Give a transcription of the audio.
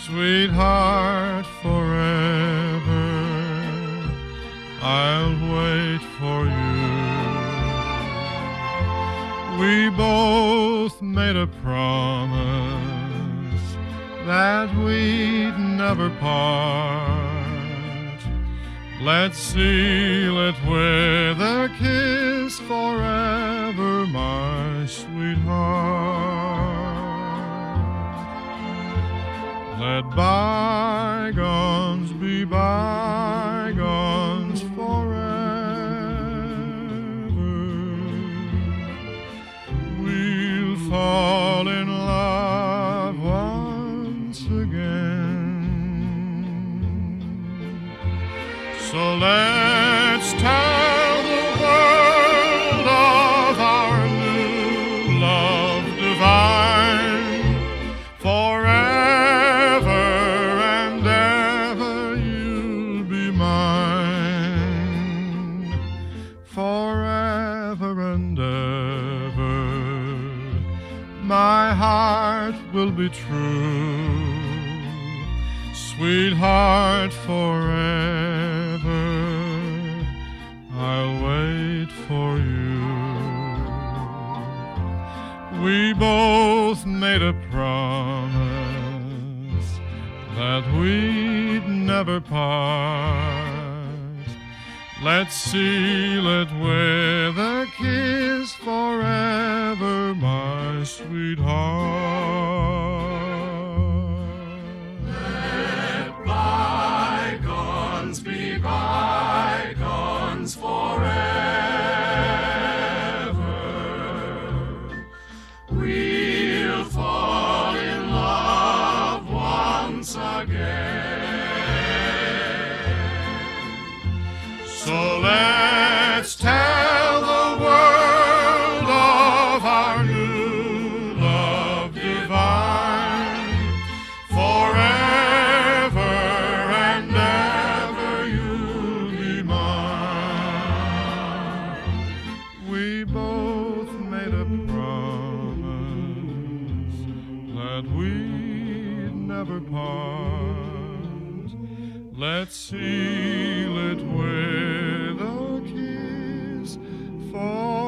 Sweetheart, forever I'll wait for you. We both made a promise that we'd never part. Let's seal it with a kiss forever, my sweetheart. Let bygones be bygones forever. We'll fall in love once again. So let's tell the world of our new love divine. Forever and ever you'll be mine. Forever and ever my heart will be true. Sweetheart, forever I'll wait for you. We both made a promise that we'd never part. Let's seal it with a kiss forever, my sweetheart. Bygones be bygones forever. We'll fall in love once again. So let's tell the world of our new love divine. Forever and ever you'll be mine. We both made a promise that we'd never part. Let's seal it with a kiss for